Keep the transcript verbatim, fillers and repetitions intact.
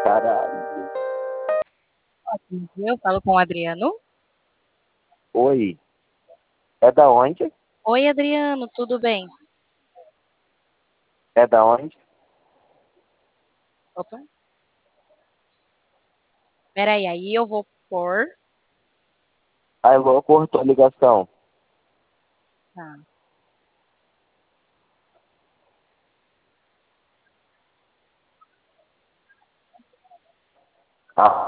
Caralho. Eu falo com o Adriano. Oi. É da onde? Oi, Adriano, tudo bem? É da onde? Opa. Peraí, aí eu vou pôr. Alô, cortou a ligação. Tá. Ah.